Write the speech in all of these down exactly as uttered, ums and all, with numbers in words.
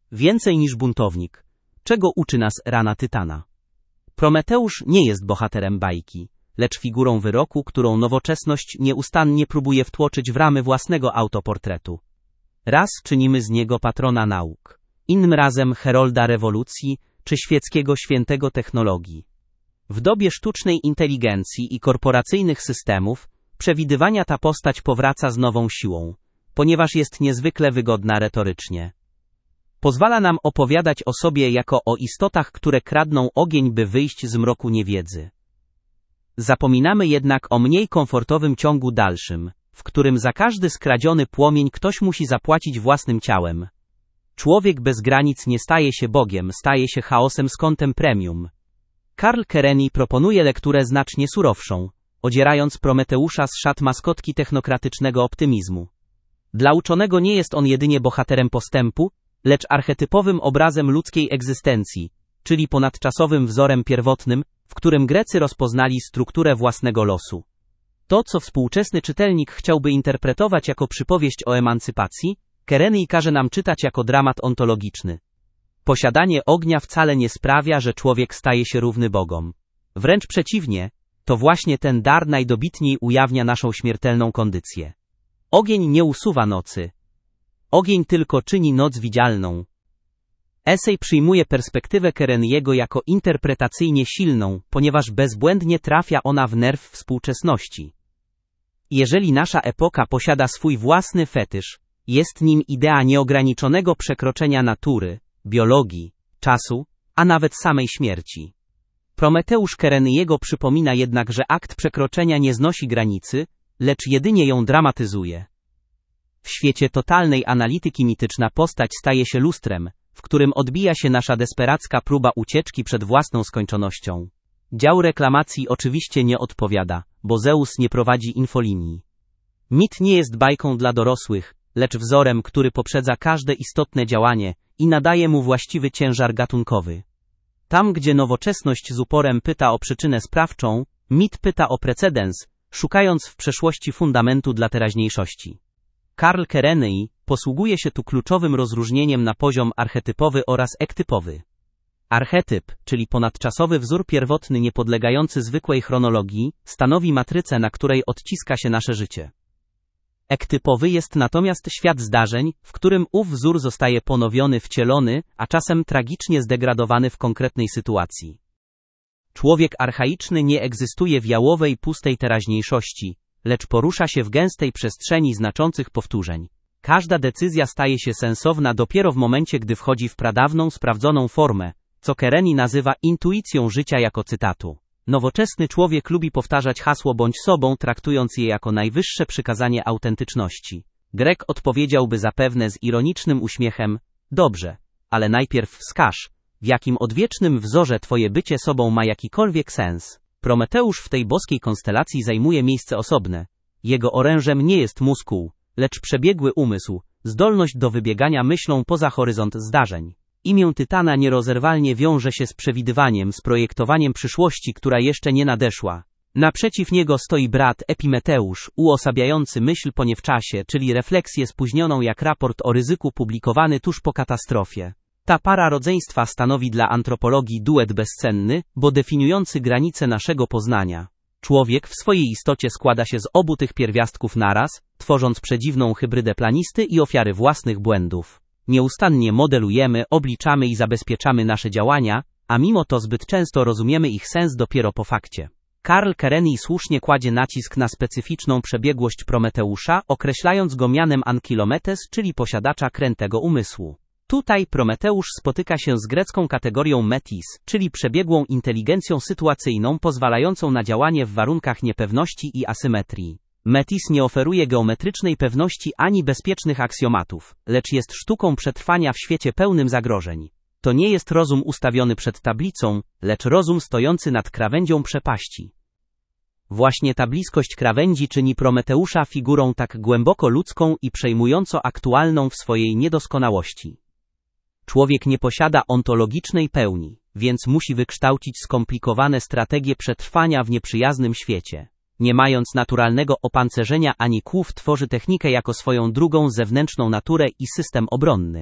Więcej niż buntownik. Czego uczy nas rana Tytana? Prometeusz nie jest bohaterem bajki, lecz figurą wyroku, którą nowoczesność nieustannie próbuje wtłoczyć w ramy własnego autoportretu. Raz czynimy z niego patrona nauk, innym razem herolda rewolucji czy świeckiego świętego technologii. W dobie sztucznej inteligencji i korporacyjnych systemów przewidywania ta postać powraca z nową siłą, ponieważ jest niezwykle wygodna retorycznie. Pozwala nam opowiadać o sobie jako o istotach, które kradną ogień, by wyjść z mroku niewiedzy. Zapominamy jednak o mniej komfortowym ciągu dalszym, w którym za każdy skradziony płomień ktoś musi zapłacić własnym ciałem. Człowiek bez granic nie staje się Bogiem, staje się chaosem z kątem premium. Karl Kereni proponuje lekturę znacznie surowszą, odzierając Prometeusza z szat maskotki technokratycznego optymizmu. Dla uczonego nie jest on jedynie bohaterem postępu, lecz archetypowym obrazem ludzkiej egzystencji, czyli ponadczasowym wzorem pierwotnym, w którym Grecy rozpoznali strukturę własnego losu. To, co współczesny czytelnik chciałby interpretować jako przypowieść o emancypacji, Kereni każe nam czytać jako dramat ontologiczny. Posiadanie ognia wcale nie sprawia, że człowiek staje się równy bogom. Wręcz przeciwnie, to właśnie ten dar najdobitniej ujawnia naszą śmiertelną kondycję. Ogień nie usuwa nocy. Ogień tylko czyni noc widzialną. Esej przyjmuje perspektywę Kereniego jako interpretacyjnie silną, ponieważ bezbłędnie trafia ona w nerw współczesności. Jeżeli nasza epoka posiada swój własny fetysz, jest nim idea nieograniczonego przekroczenia natury, biologii, czasu, a nawet samej śmierci. Prometeusz Kereniego przypomina jednak, że akt przekroczenia nie znosi granicy, lecz jedynie ją dramatyzuje. W świecie totalnej analityki mityczna postać staje się lustrem, w którym odbija się nasza desperacka próba ucieczki przed własną skończonością. Dział reklamacji oczywiście nie odpowiada, bo Zeus nie prowadzi infolinii. Mit nie jest bajką dla dorosłych, lecz wzorem, który poprzedza każde istotne działanie i nadaje mu właściwy ciężar gatunkowy. Tam, gdzie nowoczesność z uporem pyta o przyczynę sprawczą, mit pyta o precedens, szukając w przeszłości fundamentu dla teraźniejszości. Karl Kereni posługuje się tu kluczowym rozróżnieniem na poziom archetypowy oraz ektypowy. Archetyp, czyli ponadczasowy wzór pierwotny niepodlegający zwykłej chronologii, stanowi matrycę, na której odciska się nasze życie. Ektypowy jest natomiast świat zdarzeń, w którym ów wzór zostaje ponowiony, wcielony, a czasem tragicznie zdegradowany w konkretnej sytuacji. Człowiek archaiczny nie egzystuje w jałowej, pustej teraźniejszości, lecz porusza się w gęstej przestrzeni znaczących powtórzeń. Każda decyzja staje się sensowna dopiero w momencie, gdy wchodzi w pradawną, sprawdzoną formę, co Kereni nazywa intuicją życia jako cytatu. Nowoczesny człowiek lubi powtarzać hasło bądź sobą, traktując je jako najwyższe przykazanie autentyczności. Grek odpowiedziałby zapewne z ironicznym uśmiechem: dobrze, ale najpierw wskaż, w jakim odwiecznym wzorze twoje bycie sobą ma jakikolwiek sens. Prometeusz w tej boskiej konstelacji zajmuje miejsce osobne. Jego orężem nie jest muskuł, lecz przebiegły umysł, zdolność do wybiegania myślą poza horyzont zdarzeń. Imię Tytana nierozerwalnie wiąże się z przewidywaniem, z projektowaniem przyszłości, która jeszcze nie nadeszła. Naprzeciw niego stoi brat Epimeteusz, uosabiający myśl po niewczasie, czyli refleksję spóźnioną jak raport o ryzyku publikowany tuż po katastrofie. Ta para rodzeństwa stanowi dla antropologii duet bezcenny, bo definiujący granice naszego poznania. Człowiek w swojej istocie składa się z obu tych pierwiastków naraz, tworząc przedziwną hybrydę planisty i ofiary własnych błędów. Nieustannie modelujemy, obliczamy i zabezpieczamy nasze działania, a mimo to zbyt często rozumiemy ich sens dopiero po fakcie. Karl Kereni słusznie kładzie nacisk na specyficzną przebiegłość Prometeusza, określając go mianem ankilometes, czyli posiadacza krętego umysłu. Tutaj Prometeusz spotyka się z grecką kategorią metis, czyli przebiegłą inteligencją sytuacyjną pozwalającą na działanie w warunkach niepewności i asymetrii. Metis nie oferuje geometrycznej pewności ani bezpiecznych aksjomatów, lecz jest sztuką przetrwania w świecie pełnym zagrożeń. To nie jest rozum ustawiony przed tablicą, lecz rozum stojący nad krawędzią przepaści. Właśnie ta bliskość krawędzi czyni Prometeusza figurą tak głęboko ludzką i przejmująco aktualną w swojej niedoskonałości. Człowiek nie posiada ontologicznej pełni, więc musi wykształcić skomplikowane strategie przetrwania w nieprzyjaznym świecie. Nie mając naturalnego opancerzenia ani kłów, tworzy technikę jako swoją drugą zewnętrzną naturę i system obronny.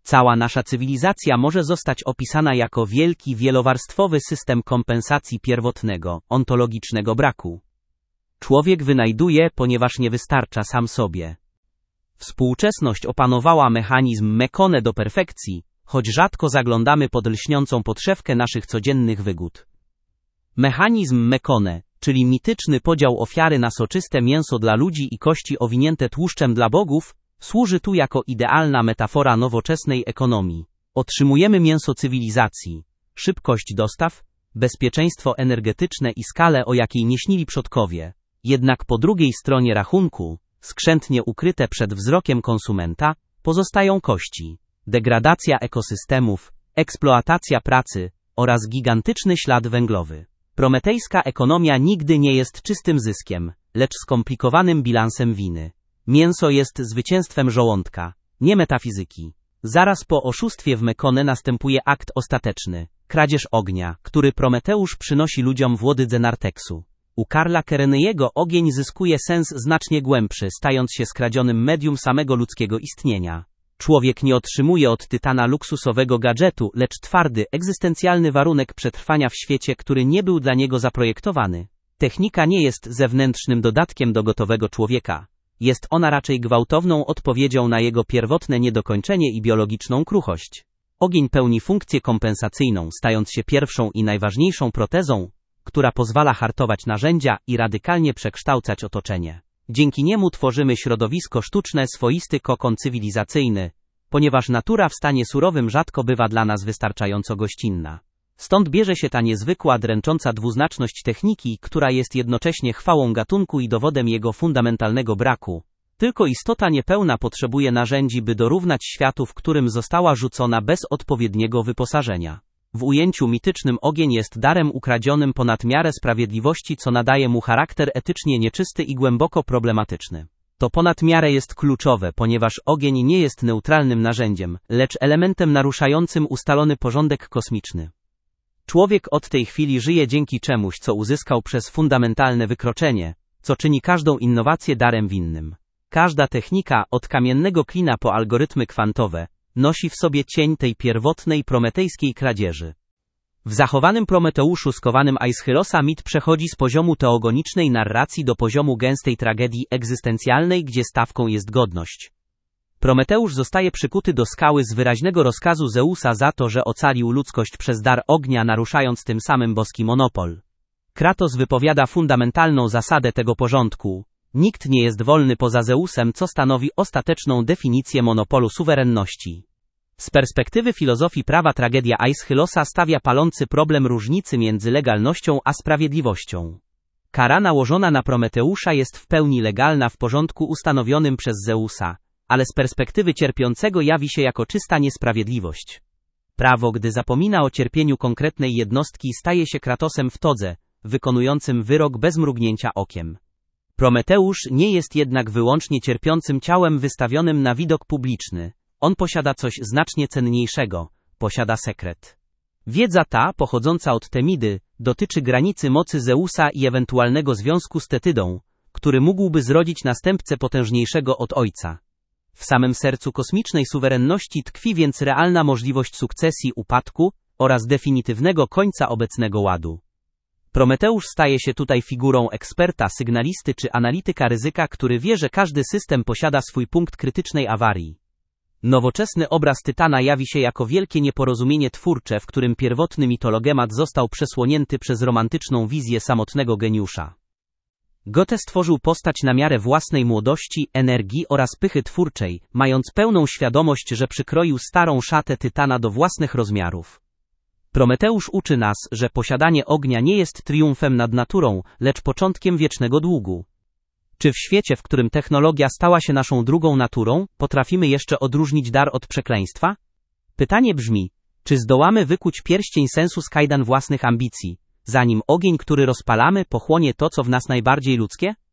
Cała nasza cywilizacja może zostać opisana jako wielki, wielowarstwowy system kompensacji pierwotnego, ontologicznego braku. Człowiek wynajduje, ponieważ nie wystarcza sam sobie. Współczesność opanowała mechanizm Mekone do perfekcji, choć rzadko zaglądamy pod lśniącą podszewkę naszych codziennych wygód. Mechanizm Mekone, czyli mityczny podział ofiary na soczyste mięso dla ludzi i kości owinięte tłuszczem dla bogów, służy tu jako idealna metafora nowoczesnej ekonomii. Otrzymujemy mięso cywilizacji, szybkość dostaw, bezpieczeństwo energetyczne i skalę, o jakiej nie śnili przodkowie. Jednak po drugiej stronie rachunku, skrzętnie ukryte przed wzrokiem konsumenta, pozostają kości, degradacja ekosystemów, eksploatacja pracy oraz gigantyczny ślad węglowy. Prometejska ekonomia nigdy nie jest czystym zyskiem, lecz skomplikowanym bilansem winy. Mięso jest zwycięstwem żołądka, nie metafizyki. Zaraz po oszustwie w Mekone następuje akt ostateczny, kradzież ognia, który Prometeusz przynosi ludziom w łodydze narteksu. U Karla Kerenejego ogień zyskuje sens znacznie głębszy, stając się skradzionym medium samego ludzkiego istnienia. Człowiek nie otrzymuje od tytana luksusowego gadżetu, lecz twardy, egzystencjalny warunek przetrwania w świecie, który nie był dla niego zaprojektowany. Technika nie jest zewnętrznym dodatkiem do gotowego człowieka. Jest ona raczej gwałtowną odpowiedzią na jego pierwotne niedokończenie i biologiczną kruchość. Ogień pełni funkcję kompensacyjną, stając się pierwszą i najważniejszą protezą, która pozwala hartować narzędzia i radykalnie przekształcać otoczenie. Dzięki niemu tworzymy środowisko sztuczne, swoisty kokon cywilizacyjny, ponieważ natura w stanie surowym rzadko bywa dla nas wystarczająco gościnna. Stąd bierze się ta niezwykła, dręcząca dwuznaczność techniki, która jest jednocześnie chwałą gatunku i dowodem jego fundamentalnego braku. Tylko istota niepełna potrzebuje narzędzi, by dorównać światu, w którym została rzucona bez odpowiedniego wyposażenia. W ujęciu mitycznym ogień jest darem ukradzionym ponad miarę sprawiedliwości, co nadaje mu charakter etycznie nieczysty i głęboko problematyczny. To ponad miarę jest kluczowe, ponieważ ogień nie jest neutralnym narzędziem, lecz elementem naruszającym ustalony porządek kosmiczny. Człowiek od tej chwili żyje dzięki czemuś, co uzyskał przez fundamentalne wykroczenie, co czyni każdą innowację darem winnym. Każda technika, od kamiennego klina po algorytmy kwantowe, nosi w sobie cień tej pierwotnej prometejskiej kradzieży. W zachowanym Prometeuszu skowanym Aeschylosa mit przechodzi z poziomu teogonicznej narracji do poziomu gęstej tragedii egzystencjalnej, gdzie stawką jest godność. Prometeusz zostaje przykuty do skały z wyraźnego rozkazu Zeusa za to, że ocalił ludzkość przez dar ognia, naruszając tym samym boski monopol. Kratos wypowiada fundamentalną zasadę tego porządku. Nikt nie jest wolny poza Zeusem, co stanowi ostateczną definicję monopolu suwerenności. Z perspektywy filozofii prawa tragedia Aeschylosa stawia palący problem różnicy między legalnością a sprawiedliwością. Kara nałożona na Prometeusza jest w pełni legalna w porządku ustanowionym przez Zeusa, ale z perspektywy cierpiącego jawi się jako czysta niesprawiedliwość. Prawo, gdy zapomina o cierpieniu konkretnej jednostki, staje się Kratosem w todze, wykonującym wyrok bez mrugnięcia okiem. Prometeusz nie jest jednak wyłącznie cierpiącym ciałem wystawionym na widok publiczny. On posiada coś znacznie cenniejszego, posiada sekret. Wiedza ta, pochodząca od Temidy, dotyczy granicy mocy Zeusa i ewentualnego związku z Tetydą, który mógłby zrodzić następcę potężniejszego od ojca. W samym sercu kosmicznej suwerenności tkwi więc realna możliwość sukcesji, upadku oraz definitywnego końca obecnego ładu. Prometeusz staje się tutaj figurą eksperta, sygnalisty czy analityka ryzyka, który wie, że każdy system posiada swój punkt krytycznej awarii. Nowoczesny obraz Tytana jawi się jako wielkie nieporozumienie twórcze, w którym pierwotny mitologemat został przesłonięty przez romantyczną wizję samotnego geniusza. Goethe stworzył postać na miarę własnej młodości, energii oraz pychy twórczej, mając pełną świadomość, że przykroił starą szatę Tytana do własnych rozmiarów. Prometeusz uczy nas, że posiadanie ognia nie jest triumfem nad naturą, lecz początkiem wiecznego długu. Czy w świecie, w którym technologia stała się naszą drugą naturą, potrafimy jeszcze odróżnić dar od przekleństwa? Pytanie brzmi, czy zdołamy wykuć pierścień sensu z kajdan własnych ambicji, zanim ogień, który rozpalamy, pochłonie to, co w nas najbardziej ludzkie?